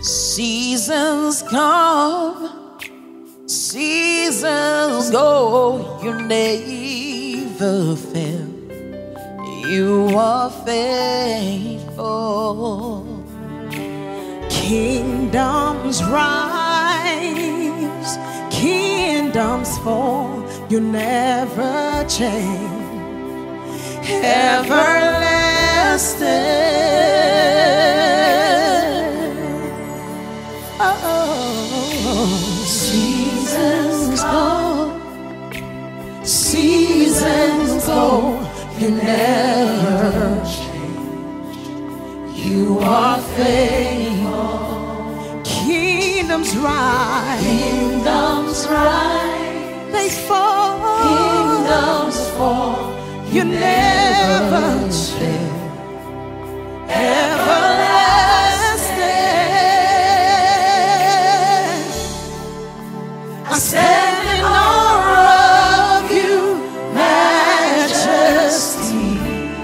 Seasons come, seasons go, you never fail. You are faithful. Kingdoms rise, kingdoms fall, you never change. Everlasting. Oh, seasons go, seasons go, you never change. You are faithful. Kingdoms rise, Kingdoms rise, they fall, kingdoms fall, you never change. Everlasting. I stand in awe of you, majesty.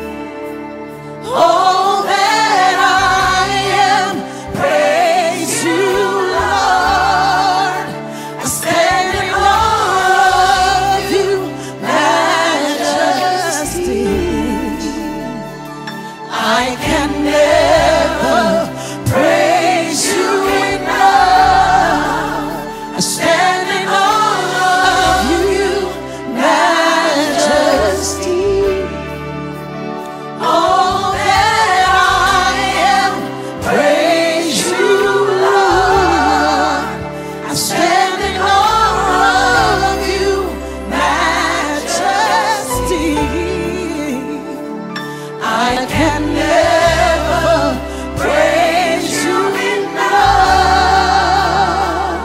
All that I am, praise you, Lord. I stand in awe of you, majesty. I can never praise you enough. I stand in awe of you, majesty. All that I am, praise you, Lord. I stand in awe of you, majesty. I can never praise you enough.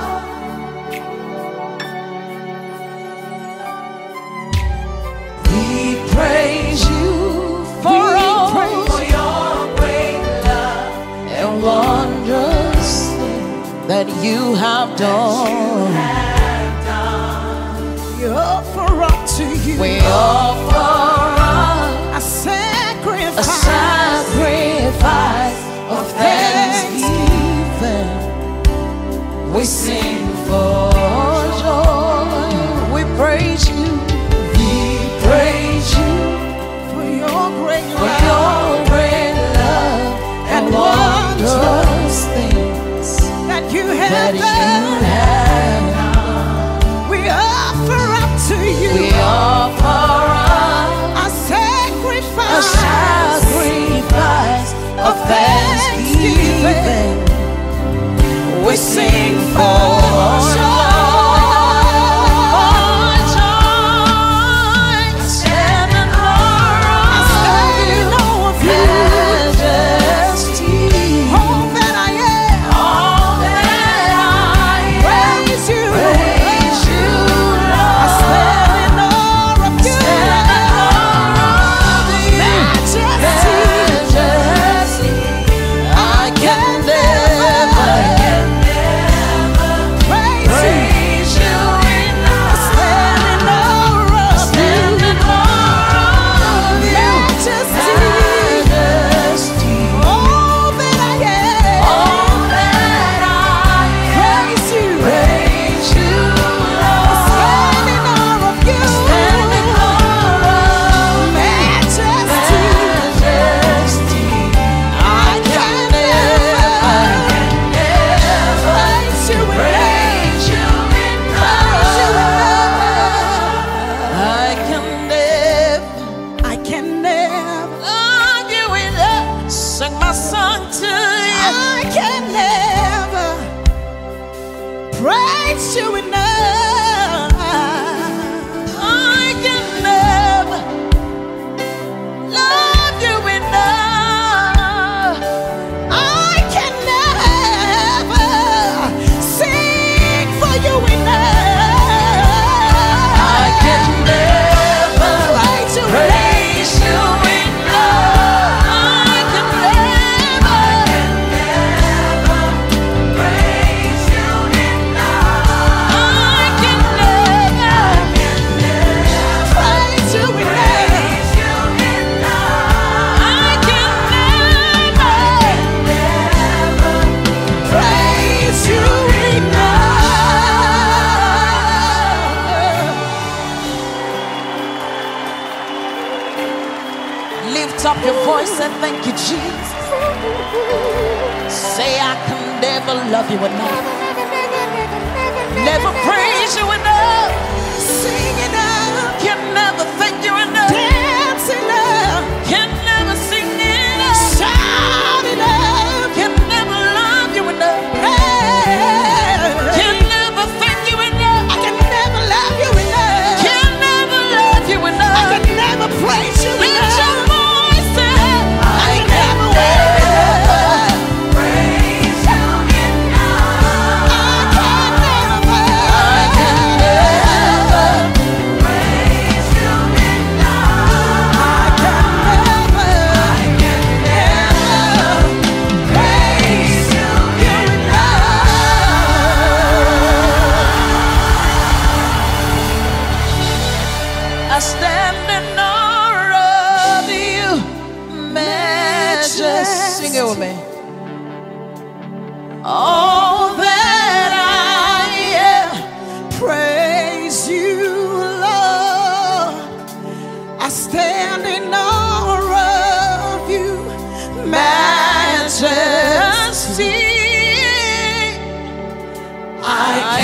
We praise you for your great love and wondrous things that you have done. We offer up to you. We offer A sacrifice, a sacrifice of thanksgiving. We sing for joy. We praise you. We praise you for your great for love your great love and wondrous things that you have that you done. have done. We offer up to you We offer a a sacrifice, sacrifice of thanksgiving. We sing for joy. Stand in awe of you, majesty. all that I am, All that I praise you. praise you, I Lord. stand in awe of you, majesty. I can never Praise you. enough. Stand in awe of Stand you, in awe of you, majesty. majesty. All that I am, All that I praise you. praise you, Lord. Stand in awe of you, Stand in awe of majesty. majesty. I can never Praise you enough. praise you Praise you enough. enough. I can never I can never, love you enough. Sing my song to you. I can never praise you enough. I can never love you enough. I can never sing for you enough. I can never praise you praise you enough. I can never praise you enough. I can your voice and thank you, Jesus. Say I can never love you enough, never praise you enough, Sing enough, can never thank you enough, dance enough, can never sing enough, shout enough, can never love you enough, can never thank you enough, I can never love you enough, can never love you enough, I can never praise you lift enough. your voice and I can never praise you enough. I can never praise you enough. I can never praise you enough. I stand in awe of you, majesty. Sing it with me. All that I am, Praise you, Lord. I stand in awe of you, majesty. I